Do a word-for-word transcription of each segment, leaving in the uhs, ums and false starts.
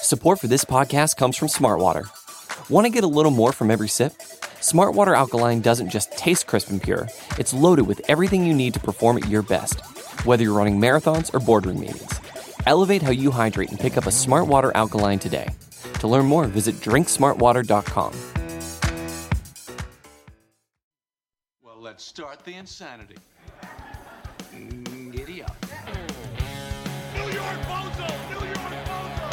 Support for this podcast comes from Smartwater. Want to get a little more from every sip? Smartwater Alkaline doesn't just taste crisp and pure, it's loaded with everything you need to perform at your best, whether you're running marathons or boardroom meetings. Elevate how you hydrate and pick up a Smartwater Alkaline today. To learn more, visit drink smartwater dot com. Well, let's start the insanity. Mm, giddy up. New York Bozo! New York Bozo!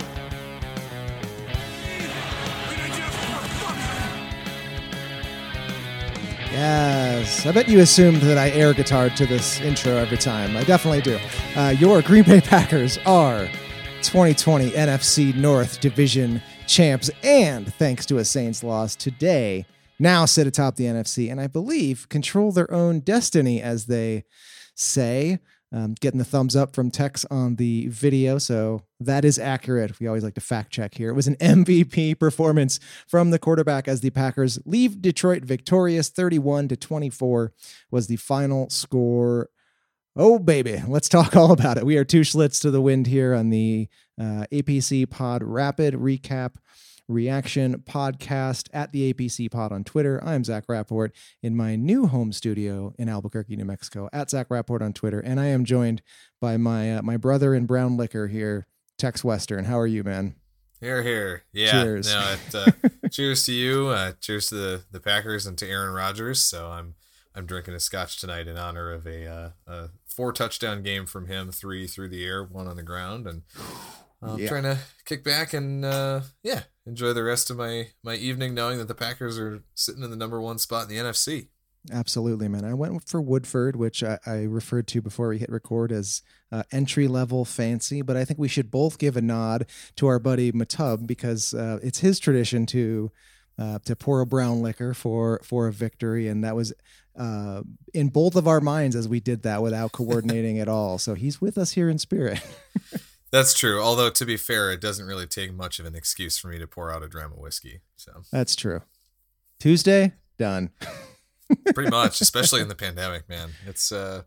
Yes, I bet you assumed that I air guitared to this intro every time. I definitely do. Uh, your Green Bay Packers are twenty twenty N F C North Division champs, and thanks to a Saints loss today, now sit atop the N F C, and I believe control their own destiny, as they say. Um, getting the thumbs up from Tex on the video, so that is accurate. We always like to fact check here. It was an M V P performance from the quarterback as the Packers leave Detroit victorious. thirty-one to twenty-four was the final score. Oh, baby. Let's talk all about it. We are two Schlitz to the wind here on the uh, A P C Pod Rapid Recap Reaction Podcast at the A P C Pod on Twitter. I'm Zach Rapport in my new home studio in Albuquerque, New Mexico, at Zach Rapport on Twitter. And I am joined by my uh, my brother in brown liquor here, Tex Western. How are you, man? Here, here. Yeah. Cheers. No, it, uh, cheers to you. Uh, cheers to the, the Packers and to Aaron Rodgers. So I'm I'm drinking a scotch tonight in honor of a, uh, a four touchdown game from him, three through the air, one on the ground, and I'm yeah. trying to kick back and uh, yeah, enjoy the rest of my my evening, knowing that the Packers are sitting in the number one spot in the N F C. Absolutely, man. I went for Woodford, which I, I referred to before we hit record as uh, entry-level fancy, but I think we should both give a nod to our buddy Matub, because uh, it's his tradition to uh, to pour a brown liquor for, for a victory, and that was uh, in both of our minds as we did that without coordinating at all. So he's with us here in spirit. That's true. Although, to be fair, it doesn't really take much of an excuse for me to pour out a dram of whiskey. So that's true. Tuesday, done. Pretty much, especially in the pandemic, man. It's uh,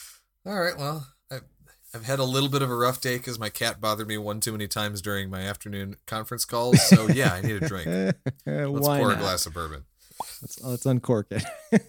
all right. Well, I've, I've had a little bit of a rough day because my cat bothered me one too many times during my afternoon conference calls. So yeah, I need a drink. Let's Why pour not? a glass of bourbon. Let's let's uncork it.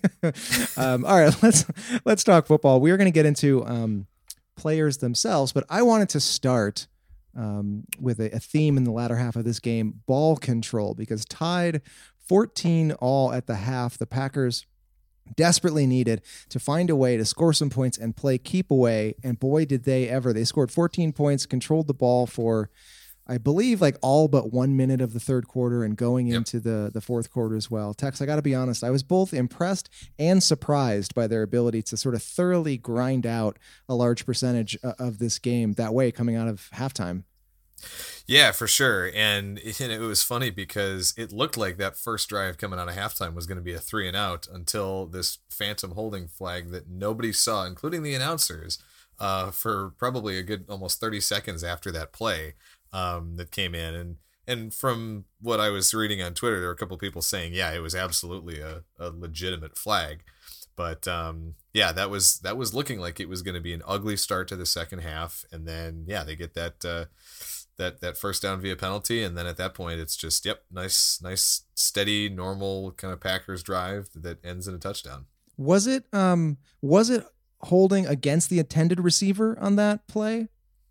um, all right, let's let's talk football. We are going to get into um, players themselves, but I wanted to start um, with a, a theme in the latter half of this game: ball control, because tied fourteen all at the half, the Packers desperately needed to find a way to score some points and play keep away, and boy did they ever. They scored fourteen points, controlled the ball for, I believe, like all but one minute of the third quarter and going yep. into the, the fourth quarter as well. Tex, I got to be honest, I was both impressed and surprised by their ability to sort of thoroughly grind out a large percentage of this game that way coming out of halftime. Yeah, for sure. And it, it was funny because it looked like that first drive coming out of halftime was going to be a three and out until this phantom holding flag that nobody saw, including the announcers, uh, for probably a good almost thirty seconds after that play um, that came in. And and from what I was reading on Twitter, there were a couple of people saying, yeah, it was absolutely a, a legitimate flag. But um, yeah, that was that was looking like it was going to be an ugly start to the second half. And then, yeah, they get that uh, that that first down via penalty. And then at that point, it's just, yep, nice, nice, steady, normal kind of Packers drive that ends in a touchdown. Was it um, was it holding against the intended receiver on that play?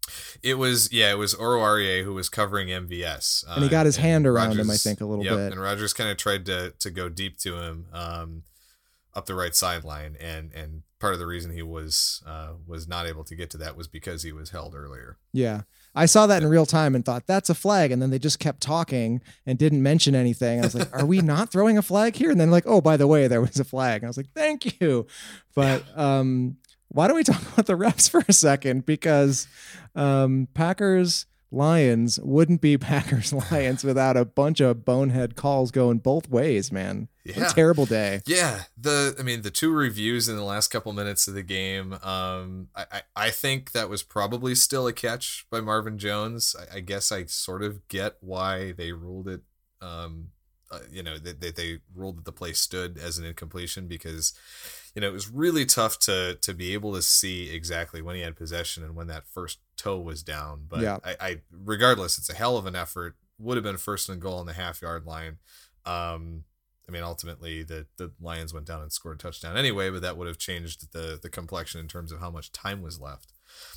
It was, yeah, it was Oruwariye who was covering M V S. And he got his uh, hand around Rodgers, him, I think, a little yep, bit. And Rodgers kind of tried to to go deep to him um, up the right sideline. And and part of the reason he was uh, was not able to get to that was because he was held earlier. Yeah. I saw that in real time and thought, that's a flag. And then they just kept talking and didn't mention anything. I was like, are we not throwing a flag here? And then like, oh, by the way, there was a flag. And I was like, thank you. But um, why don't we talk about the refs for a second? Because um, Packers Lions wouldn't be Packers Lions without a bunch of bonehead calls going both ways, man. Yeah. What a terrible day. Yeah. The, I mean, the two reviews in the last couple minutes of the game, um, I, I, I think that was probably still a catch by Marvin Jones. I, I guess I sort of get why they ruled it, um, uh, you know, that they, they ruled that the play stood as an incompletion because, you know, it was really tough to, to be able to see exactly when he had possession and when that first toe was down. But Yeah. I, I, regardless, it's a hell of an effort. Would have been first and goal on the half yard line. Um, I mean, ultimately, the, the Lions went down and scored a touchdown anyway, but that would have changed the the complexion in terms of how much time was left.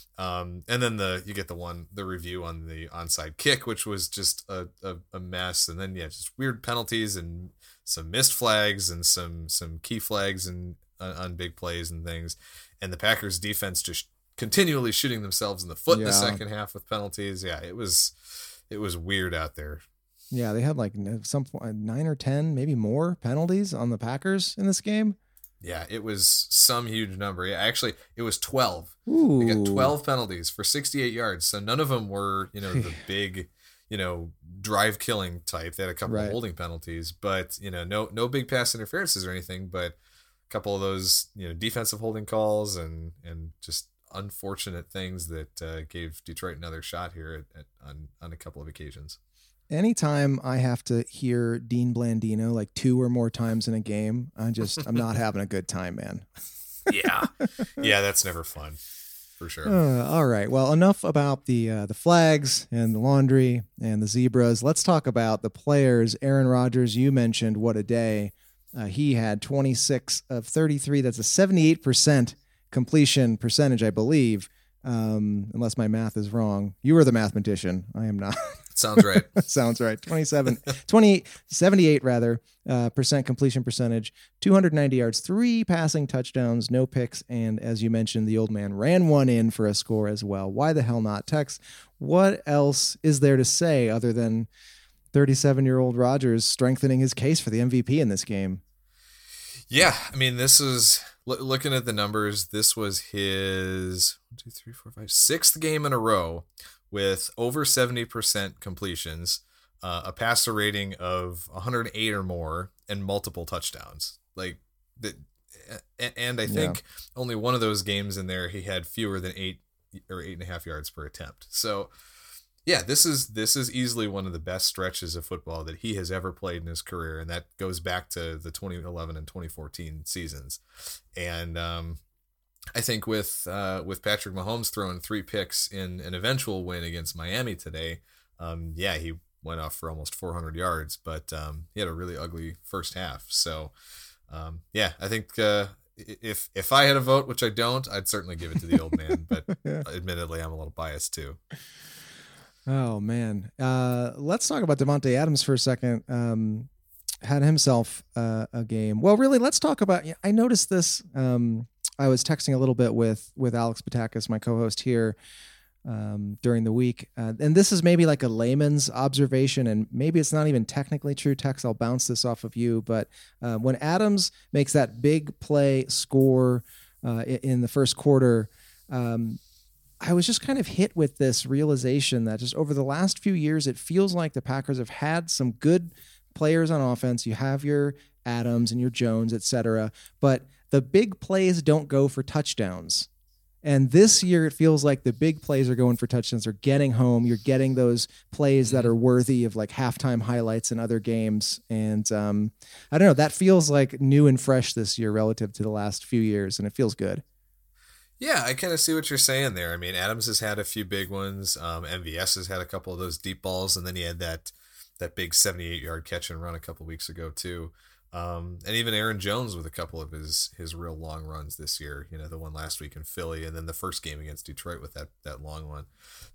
Um, and then the you get the one the review on the onside kick, which was just a, a, a mess. And then yeah, just weird penalties and some missed flags and some some key flags and uh, on big plays and things. And the Packers defense just continually shooting themselves in the foot in the Yeah. second half with penalties. Yeah, it was it was weird out there. Yeah, they had like some nine or ten, maybe more penalties on the Packers in this game. Yeah, it was some huge number. Yeah, actually, it was twelve. Ooh. They got twelve penalties for sixty-eight yards. So none of them were, you know, the big, you know, drive killing type. They had a couple Right. of holding penalties, but you know, no no big pass interferences or anything. But a couple of those, you know, defensive holding calls and and just unfortunate things that uh, gave Detroit another shot here at, at, on on a couple of occasions. Anytime I have to hear Dean Blandino like two or more times in a game, I just I'm not having a good time, man. Yeah, yeah, that's never fun, for sure. Uh, all right. Well, enough about the uh, the flags and the laundry and the zebras. Let's talk about the players. Aaron Rodgers, you mentioned what a day. Uh, he had twenty-six of thirty-three. That's a seventy-eight percent completion percentage, I believe, um, unless my math is wrong. You were the mathematician. I am not. Sounds right. Sounds right. twenty-seven, twenty, seventy-eight rather, uh, percent completion percentage, two hundred ninety yards, three passing touchdowns, no picks. And as you mentioned, the old man ran one in for a score as well. Why the hell not? Tex, what else is there to say other than thirty-seven-year-old Rodgers strengthening his case for the M V P in this game? Yeah, I mean, this is lo- looking at the numbers. This was his one, two, three, four, five, sixth game in a row with over seventy percent completions, uh, a passer rating of one hundred eight or more, and multiple touchdowns. Like the, and I think yeah. only one of those games in there he had fewer than eight or eight and a half yards per attempt. So yeah, this is this is easily one of the best stretches of football that he has ever played in his career, and that goes back to the twenty eleven and twenty fourteen seasons. And um, I think with uh, with Patrick Mahomes throwing three picks in an eventual win against Miami today, um, yeah, he went off for almost four hundred yards, but um, he had a really ugly first half. So um, yeah, I think uh, if if I had a vote, which I don't, I'd certainly give it to the old man. But yeah. admittedly, I'm a little biased too. Oh man, uh, let's talk about Davante Adams for a second. Um, had himself uh, a game. Well, really, let's talk about. I noticed this. Um, I was texting a little bit with with Alex Patakis, my co-host here, um, during the week, uh, and this is maybe like a layman's observation, and maybe it's not even technically true. Tex, I'll bounce this off of you, but uh, when Adams makes that big play score uh, in the first quarter. Um, I was just kind of hit with this realization that just over the last few years, it feels like the Packers have had some good players on offense. You have your Adams and your Jones, et cetera, but the big plays don't go for touchdowns. And this year, it feels like the big plays are going for touchdowns. They're getting home. You're getting those plays that are worthy of like halftime highlights in other games. And um, I don't know, that feels like new and fresh this year relative to the last few years, and it feels good. Yeah, I kind of see what you're saying there. I mean, Adams has had a few big ones. Um, M V S has had a couple of those deep balls, and then he had that that big seventy-eight yard catch and run a couple of weeks ago too. Um, and even Aaron Jones with a couple of his his real long runs this year. You know, the one last week in Philly, and then the first game against Detroit with that that long one.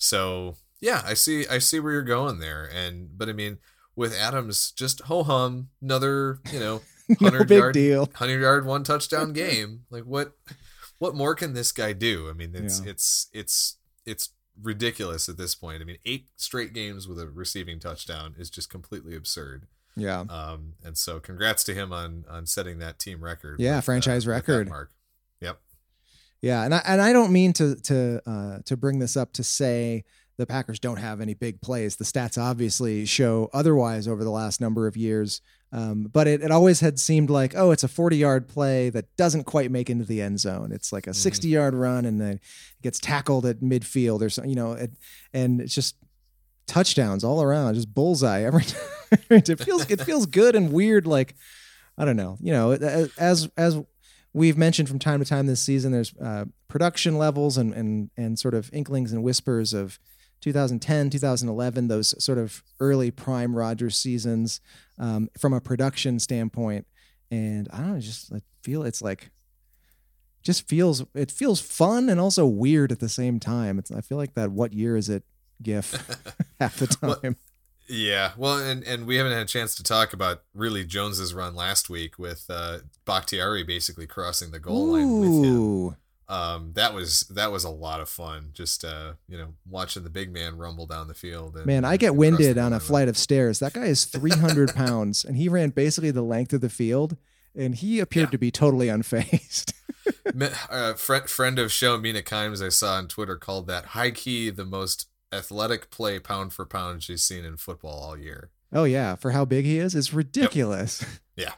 So yeah, I see I see where you're going there. And but I mean, with Adams, just ho hum, another you know hundred no big yard deal. hundred yard one touchdown game. Like what? What more can this guy do? I mean, it's Yeah. it's it's it's ridiculous at this point. I mean, eight straight games with a receiving touchdown is just completely absurd. Yeah. Um, and so, congrats to him on on setting that team record. Yeah, with, franchise uh, with that record. mark. Yep. Yeah, and I and I don't mean to to uh, to bring this up to say the Packers don't have any big plays. The stats obviously show otherwise over the last number of years. Um, but it, it always had seemed like, oh, it's a forty-yard play that doesn't quite make into the end zone. It's like a sixty-yard mm-hmm. run, and then it gets tackled at midfield or something, you know, it, and it's just touchdowns all around, just bullseye every time. It feels it feels good and weird, like I don't know, you know, as as we've mentioned from time to time this season, there's uh, production levels and, and, and sort of inklings and whispers of two thousand ten, two thousand eleven, those sort of early prime Rodgers seasons um, from a production standpoint. And I don't know, just I feel it's like, just feels, it feels fun and also weird at the same time. It's, I feel like that what year is it gif half the time. Well, yeah, well, and, and we haven't had a chance to talk about really Jones's run last week with uh, Bakhtiari basically crossing the goal Ooh. line with him. Um, that was that was a lot of fun. Just uh, you know, watching the big man rumble down the field. And, man, I get and winded on a flight of stairs. That guy is three hundred pounds, and he ran basically the length of the field, and he appeared yeah. to be totally unfazed. uh, friend friend of show Mina Kimes, I saw on Twitter, called that high key the most athletic play pound for pound she's seen in football all year. Oh yeah, for how big he is, it's ridiculous. Yep. Yeah.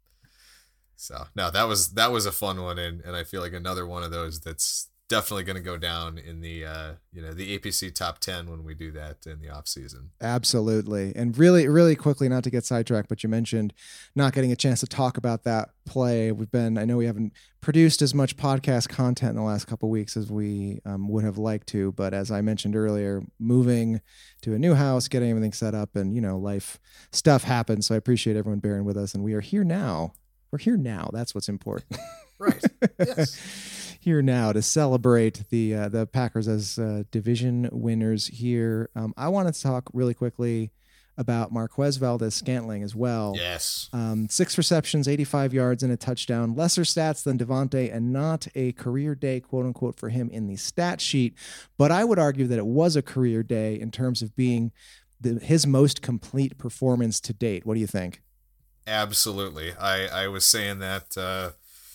So no, that was that was a fun one, and, and I feel like another one of those that's definitely going to go down in the uh, you know the A P C top ten when we do that in the off season. Absolutely, and really, really quickly, not to get sidetracked, but you mentioned not getting a chance to talk about that play. We've been, I know we haven't produced as much podcast content in the last couple of weeks as we um, would have liked to, but as I mentioned earlier, moving to a new house, getting everything set up, and you know, life stuff happens. So I appreciate everyone bearing with us, and we are here now. We're here now. That's what's important. Right. Yes. Here now to celebrate the uh, the Packers as uh, division winners here. Um, I wanted to talk really quickly about Marquez Valdes-Scantling as well. Yes. Um, six receptions, eighty-five yards, and a touchdown. Lesser stats than Devontae, and not a career day, quote unquote, for him in the stat sheet. But I would argue that it was a career day in terms of being the, his most complete performance to date. What do you think? Absolutely. I, I was saying that uh,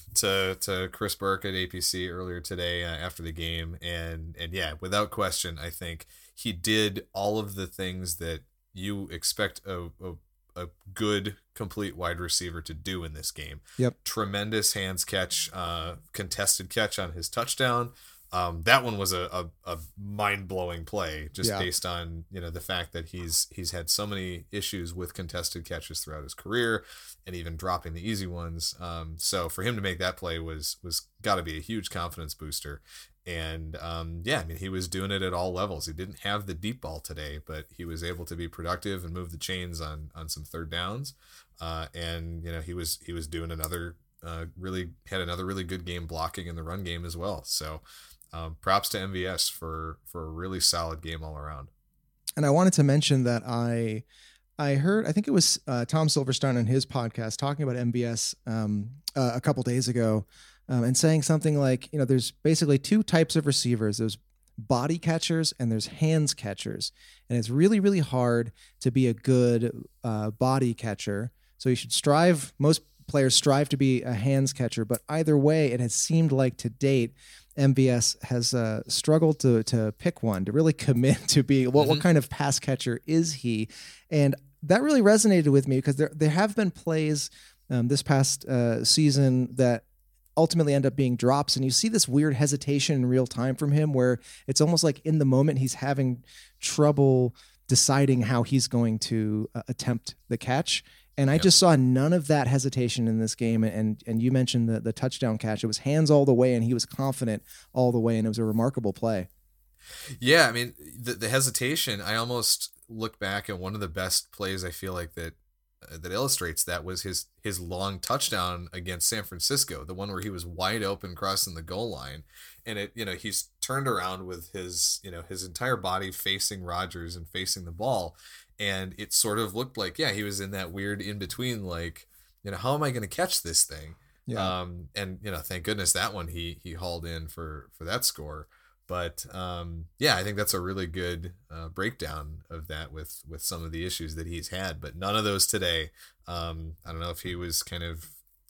to to Chris Burke at A P C earlier today uh, after the game. And, and yeah, without question, I think he did all of the things that you expect a, a, a good, complete wide receiver to do in this game. Yep. Tremendous hands catch, uh, contested catch on his touchdown. Um, that one was a, a, a mind-blowing play just yeah. based on, you know, the fact that he's he's had so many issues with contested catches throughout his career and even dropping the easy ones. Um, so for him to make that play was was got to be a huge confidence booster. And um, yeah, I mean, he was doing it at all levels. He didn't have the deep ball today, but he was able to be productive and move the chains on on some third downs. Uh, and, you know, he was he was doing another uh, really had another really good game blocking in the run game as well. So Um, props to M V S for, for a really solid game all around. And I wanted to mention that I I heard, I think it was uh, Tom Silverstein on his podcast talking about M V S um, uh, a couple days ago um, and saying something like, you know, there's basically two types of receivers. There's body catchers and there's hands catchers. And it's really, really hard to be a good uh, body catcher. So you should strive, most players strive to be a hands catcher, but either way, it has seemed like to date, M V S has uh, struggled to to pick one, to really commit to be what, mm-hmm. what kind of pass catcher is he? And that really resonated with me because there there have been plays um, this past uh, season that ultimately end up being drops, and you see this weird hesitation in real time from him where it's almost like in the moment he's having trouble deciding how he's going to uh, attempt the catch. And I yep. just saw none of that hesitation in this game. And and you mentioned the, the touchdown catch. It was hands all the way, and he was confident all the way, and it was a remarkable play. Yeah, I mean, the, the hesitation, I almost look back at one of the best plays I feel like that uh, that illustrates that was his his long touchdown against San Francisco, the one where he was wide open crossing the goal line. And it, you know, he's turned around with his, you know, his entire body facing Rodgers and facing the ball. And it sort of looked like, yeah, he was in that weird in between, like, you know, how am I going to catch this thing? Yeah. Um, and, you know, thank goodness that one he he hauled in for, for that score. But, um, yeah, I think that's a really good uh, breakdown of that with, with some of the issues that he's had. But none of those today. Um, I don't know if he was kind of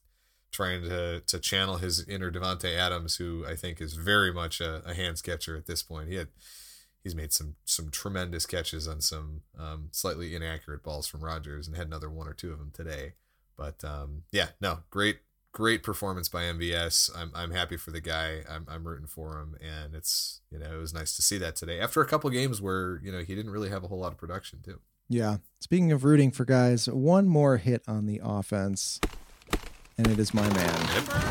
trying to, to channel his inner Devontae Adams, who I think is very much a, a hands catcher at this point. He had... He's made some some tremendous catches on some um, slightly inaccurate balls from Rodgers and had another one or two of them today. But um, yeah, no, great great performance by M V S. I'm I'm happy for the guy. I'm I'm rooting for him, and it's, you know, it was nice to see that today after a couple games where, you know, he didn't really have a whole lot of production too. Yeah. Speaking of rooting for guys, one more hit on the offense, and it is my man. Yep.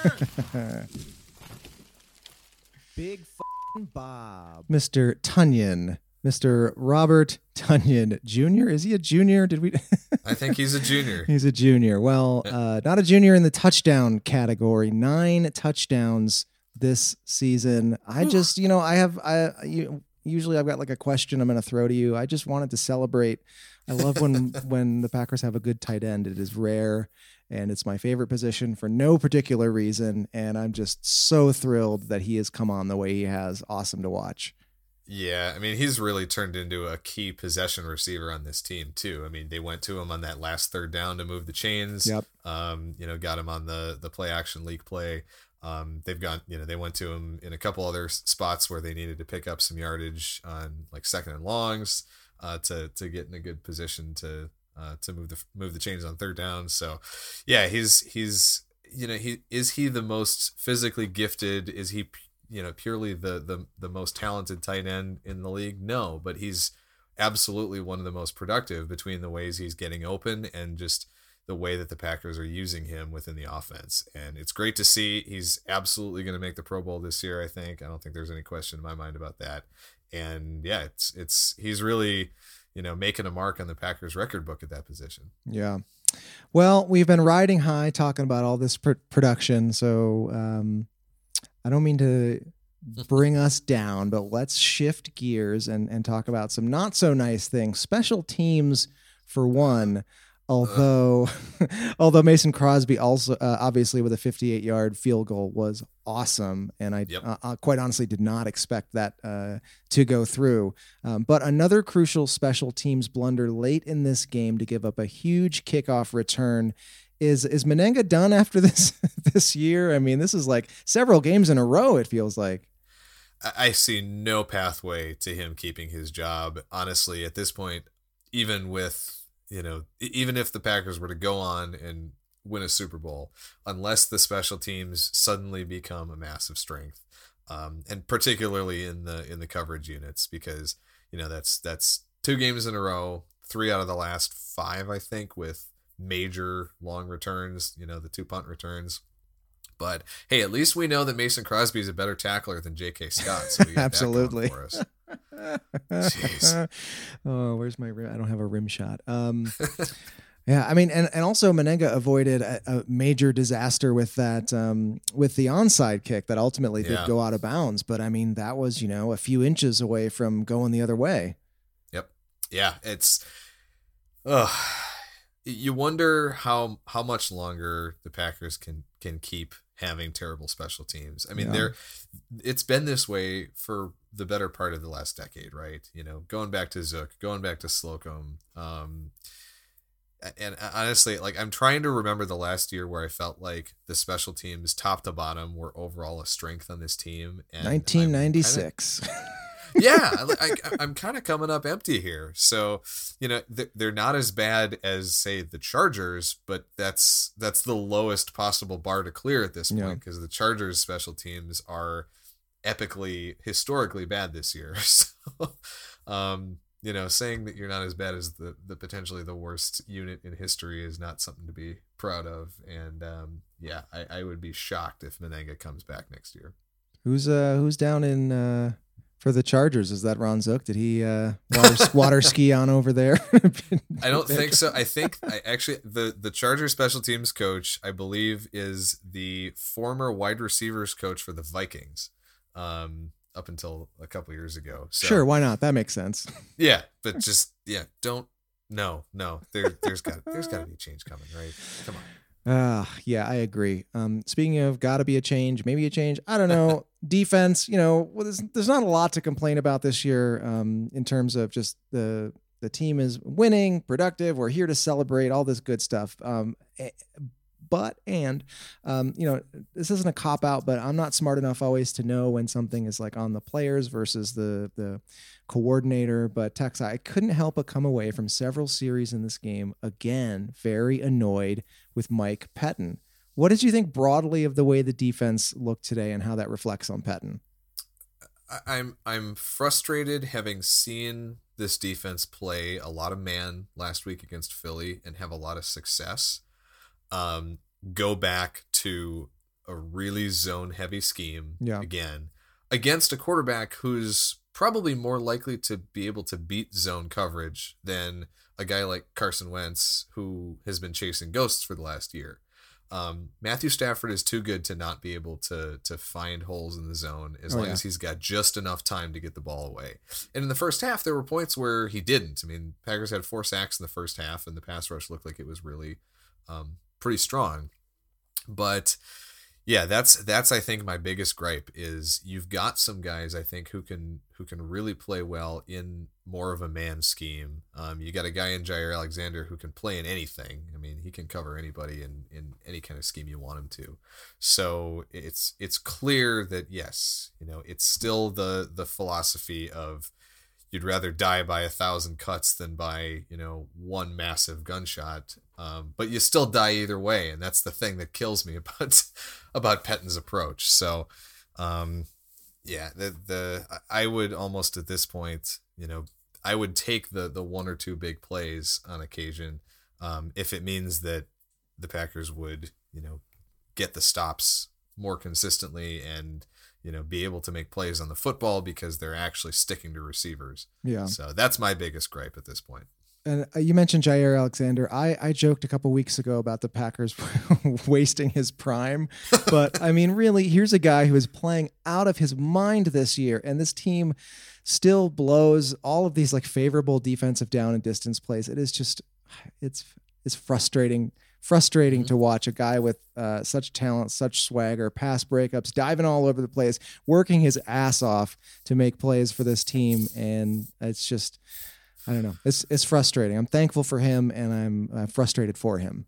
Big f***ing Bob. Mister Tunyon. Mister Robert Tunyon Junior Is he a junior? Did we? I think he's a junior. He's a junior. Well, uh, not a junior in the touchdown category. Nine touchdowns this season. I just, you know, I have, I you, usually I've got like a question I'm going to throw to you. I just wanted to celebrate. I love when when the Packers have a good tight end. It is rare, and it's my favorite position for no particular reason. And I'm just so thrilled that he has come on the way he has. Awesome to watch. Yeah, I mean, he's really turned into a key possession receiver on this team too. I mean, they went to him on that last third down to move the chains. Yep. Um, you know, got him on the the play action leak play. Um, they've got, you know, they went to him in a couple other spots where they needed to pick up some yardage on like second and longs uh, to to get in a good position to uh, to move the move the chains on third down. So, yeah, he's he's you know he is he the most physically gifted? Is he you know, purely the, the, the most talented tight end in the league? No, but he's absolutely one of the most productive between the ways he's getting open and just the way that the Packers are using him within the offense. And it's great to see. He's absolutely going to make the Pro Bowl this year, I think. I don't think there's any question in my mind about that. And yeah, it's, it's, he's really, you know, making a mark on the Packers record book at that position. Yeah. Well, we've been riding high talking about all this pr- production. So, um, I don't mean to bring us down, but let's shift gears and, and talk about some not so nice things. Special teams, for one, although although Mason Crosby also uh, obviously with a fifty-eight yard field goal was awesome, and I yep. uh, quite honestly did not expect that uh, to go through. Um, but another crucial special teams blunder late in this game to give up a huge kickoff return. Is is Mennenga done after this this year? I mean, this is like several games in a row, it feels like. I see no pathway to him keeping his job. Honestly, at this point, even with, you know, even if the Packers were to go on and win a Super Bowl, unless the special teams suddenly become a massive strength, um, and particularly in the in the coverage units, because, you know, that's that's two games in a row, three out of the last five, I think, with major long returns, you know, the two punt returns. But hey, at least we know that Mason Crosby is a better tackler than J K Scott. So we got absolutely. That going for us. Jeez. Oh, where's my rim? I don't have a rim shot. Um, yeah, I mean, and, and also Mennenga avoided a, a major disaster with that, um, with the onside kick that ultimately did yeah. go out of bounds. But I mean, that was, you know, a few inches away from going the other way. Yep. Yeah. It's, ugh. You wonder how how much longer the Packers can can keep having terrible special teams. I mean, yeah. they're it's been this way for the better part of the last decade, right? You know, going back to Zook, going back to Slocum. Um, and honestly, like I'm trying to remember the last year where I felt like the special teams, top to bottom, were overall a strength on this team. And nineteen ninety-six. Kinda, yeah, I, I, I'm kind of coming up empty here. So, you know, they're not as bad as, say, the Chargers, but that's that's the lowest possible bar to clear at this point, because yeah. the Chargers special teams are epically, historically bad this year. So, um, you know, saying that you're not as bad as the, the potentially the worst unit in history is not something to be proud of. And um, yeah, I, I would be shocked if Mennenga comes back next year. Who's uh who's down in uh for the Chargers? Is that Ron Zook? Did he uh, water, water ski on over there? I don't think so. I think I actually the the Chargers special teams coach, I believe, is the former wide receivers coach for the Vikings, um, up until a couple years ago. So, sure, why not? That makes sense. Yeah, but just yeah, don't no no. There there's got there's got to be a change coming, right? Come on. Uh, yeah, I agree. Um, speaking of gotta be a change, maybe a change. I don't know. Defense, you know, well, there's, there's not a lot to complain about this year um, in terms of just the the team is winning, productive. We're here to celebrate all this good stuff. Um, but, and, um, you know, this isn't a cop out, but I'm not smart enough always to know when something is like on the players versus the, the coordinator. But Tex, I couldn't help but come away from several series in this game, again, very annoyed with Mike Pettine. What did you think broadly of the way the defense looked today and how that reflects on Pettine? I'm I'm frustrated having seen this defense play a lot of man last week against Philly and have a lot of success. Um, go back to a really zone heavy scheme Yeah. again against a quarterback who's probably more likely to be able to beat zone coverage than a guy like Carson Wentz, who has been chasing ghosts for the last year. Um, Matthew Stafford is too good to not be able to to find holes in the zone as Oh, long yeah. as he's got just enough time to get the ball away. And in the first half, there were points where he didn't. I mean, Packers had four sacks in the first half, and the pass rush looked like it was really um, pretty strong. But yeah, that's that's I think my biggest gripe is you've got some guys I think who can who can really play well in more of a man scheme. Um, you got a guy in Jair Alexander who can play in anything. I mean, he can cover anybody in, in any kind of scheme you want him to. So it's it's clear that yes, you know, it's still the the philosophy of you'd rather die by a thousand cuts than by, you know, one massive gunshot. Um, but you still die either way, and that's the thing that kills me about about Pettine's approach. So, um, yeah, the the I would almost at this point, you know, I would take the the one or two big plays on occasion, um, if it means that the Packers would, you know, get the stops more consistently and, you know, be able to make plays on the football because they're actually sticking to receivers. Yeah. So that's my biggest gripe at this point. And uh, you mentioned Jair Alexander. I, I joked a couple weeks ago about the Packers wasting his prime. But, I mean, really, here's a guy who is playing out of his mind this year. And this team still blows all of these, like, favorable defensive down and distance plays. It is just, it's it's frustrating. Frustrating mm-hmm. to watch a guy with uh, such talent, such swagger, pass breakups, diving all over the place, working his ass off to make plays for this team. And it's just... I don't know. It's it's frustrating. I'm thankful for him, and I'm uh, frustrated for him.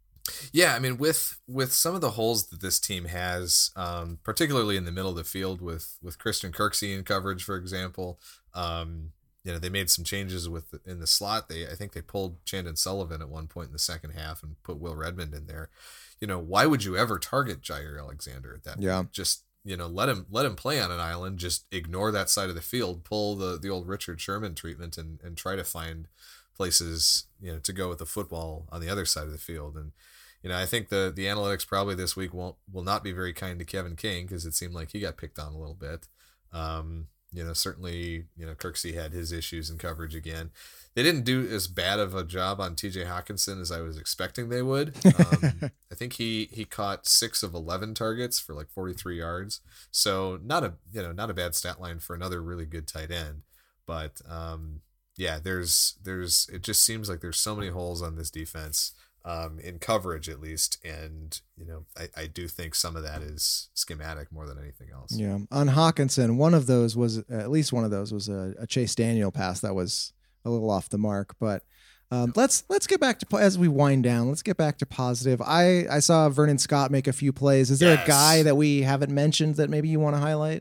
Yeah, I mean, with with some of the holes that this team has, um, particularly in the middle of the field, with with Christian Kirksey in coverage, for example, um, you know, they made some changes with in the slot. They I think they pulled Chandon Sullivan at one point in the second half and put Will Redmond in there. You know, why would you ever target Jair Alexander at that yeah. point? Just You know, let him let him play on an island. Just ignore that side of the field. Pull the, the old Richard Sherman treatment and, and try to find places, you know, to go with the football on the other side of the field. And you know, I think the the analytics probably this week won't will not be very kind to Kevin King because it seemed like he got picked on a little bit. Um, you know, certainly, you know, Kirksey had his issues in coverage again. They didn't do as bad of a job on T J Hawkinson as I was expecting they would. Um, I think he, he caught six of eleven targets for like forty-three yards. So not a, you know, not a bad stat line for another really good tight end. But um, yeah, there's, there's, it just seems like there's so many holes on this defense um, in coverage at least. And, you know, I, I do think some of that is schematic more than anything else. Yeah. On Hawkinson, one of those was, at least one of those was a, a Chase Daniel pass that was a little off the mark, but um, let's let's get back to as we wind down. Let's get back to positive. I I saw Vernon Scott make a few plays. Is there yes. a guy that we haven't mentioned that maybe you want to highlight?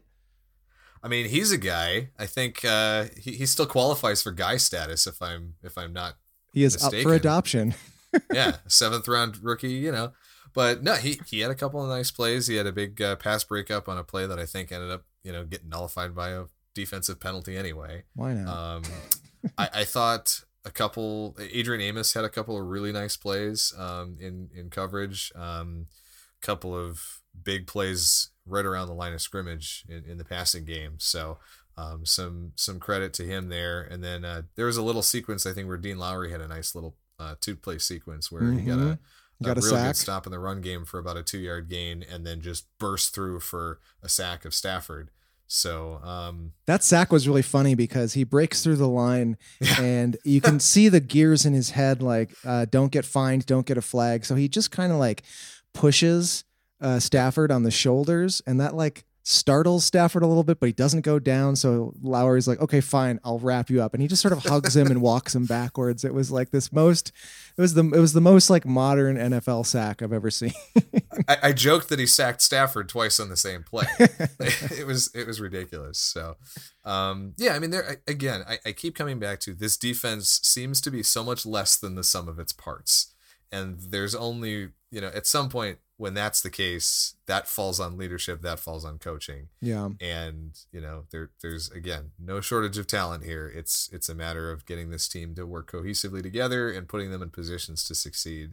I mean, he's a guy. I think uh, he he still qualifies for guy status. If I'm if I'm not he is mistaken. up for adoption. Yeah, seventh round rookie. You know, but no, he he had a couple of nice plays. He had a big uh, pass breakup on a play that I think ended up you know getting nullified by a defensive penalty anyway. Why not? Um, I, I thought a couple. Adrian Amos had a couple of really nice plays um, in in coverage. Um, couple of big plays right around the line of scrimmage in, in the passing game. So um, some some credit to him there. And then uh, there was a little sequence I think where Dean Lowry had a nice little uh, two play sequence where mm-hmm. he got a, a, got a real sack. good stop in the run game for about a two yard gain, and then just burst through for a sack of Stafford. So um, that sack was really funny because he breaks through the line yeah. and you can see the gears in his head, like, uh, don't get fined, don't get a flag. So he just kind of like pushes uh, Stafford on the shoulders, and that like startles Stafford a little bit, but he doesn't go down. So Lowry's like, okay, fine, I'll wrap you up. And he just sort of hugs him and walks him backwards. It was like this most, it was the, it was the most like modern N F L sack I've ever seen. I, I joked that he sacked Stafford twice on the same play. It was, it was ridiculous. So, um, yeah, I mean, there, again, I, I keep coming back to this defense seems to be so much less than the sum of its parts. And there's only, you know, at some point when that's the case, that falls on leadership, that falls on coaching. Yeah. And, you know, there there's, again, no shortage of talent here. It's it's a matter of getting this team to work cohesively together and putting them in positions to succeed.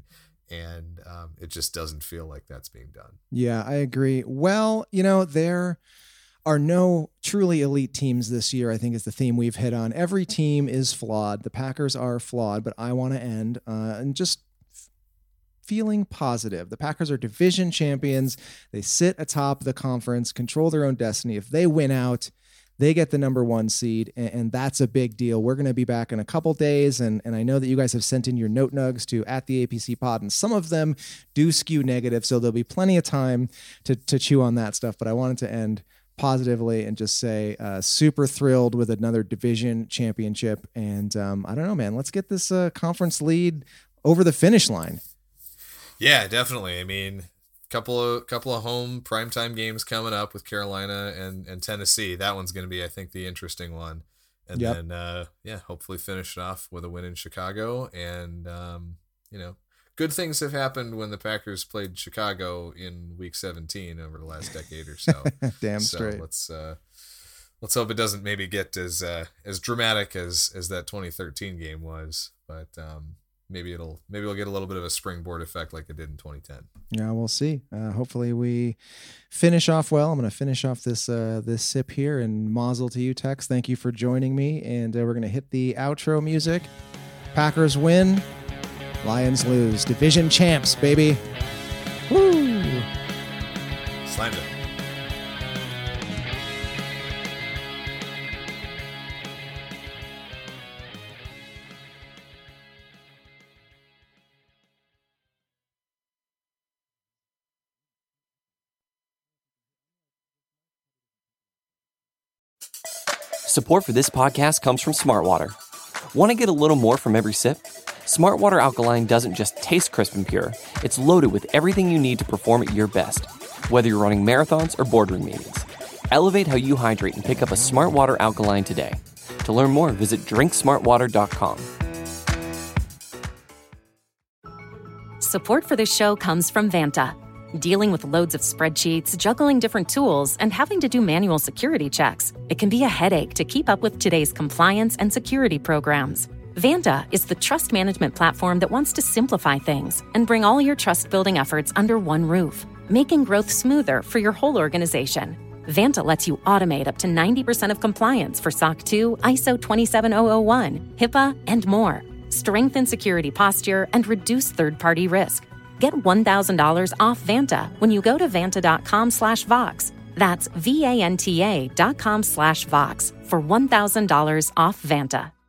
And um, it just doesn't feel like that's being done. Yeah, I agree. Well, you know, there are no truly elite teams this year, I think is the theme we've hit on. Every team is flawed. The Packers are flawed, but I want to end uh, and just f- feeling positive. The Packers are division champions. They sit atop the conference, control their own destiny. If they win out, they get the number one seed, and, and that's a big deal. We're going to be back in a couple days, and, and I know that you guys have sent in your note nugs to at the A P C pod, and some of them do skew negative, so there'll be plenty of time to, to chew on that stuff, but I wanted to end positively and just say uh, super thrilled with another division championship, and um, I don't know, man, let's get this uh, conference lead over the finish line. Yeah, definitely. I mean, couple of couple of home primetime games coming up with Carolina and, and Tennessee. That one's going to be, I think, the interesting one. And yep. then, uh, yeah, hopefully finish it off with a win in Chicago. And, um, you know, good things have happened when the Packers played Chicago in week seventeen over the last decade or so. Damn so straight. Let's, uh, let's hope it doesn't maybe get as, uh, as dramatic as, as that twenty thirteen game was, but, um, Maybe it'll maybe we'll get a little bit of a springboard effect like it did in twenty ten. Yeah, we'll see. Uh, hopefully we finish off well. I'm going to finish off this uh, this sip here, and mazel to you, Tex. Thank you for joining me, and uh, we're going to hit the outro music. Packers win, Lions lose. Division champs, baby. Woo! Slammed it. Support for this podcast comes from Smartwater. Want to get a little more from every sip? Smartwater Alkaline doesn't just taste crisp and pure, it's loaded with everything you need to perform at your best, whether you're running marathons or boardroom meetings. Elevate how you hydrate and pick up a Smartwater Alkaline today. To learn more, visit drink smart water dot com. Support for this show comes from Vanta. Dealing with loads of spreadsheets, juggling different tools, and having to do manual security checks, it can be a headache to keep up with today's compliance and security programs. Vanta is the trust management platform that wants to simplify things and bring all your trust-building efforts under one roof, making growth smoother for your whole organization. Vanta lets you automate up to ninety percent of compliance for S O C two, I S O twenty-seven thousand one, HIPAA, and more. Strengthen security posture and reduce third-party risk. Get one thousand dollars off Vanta when you go to vanta.com slash Vox. That's V-A-N-T-A dot com slash Vox for one thousand dollars off Vanta.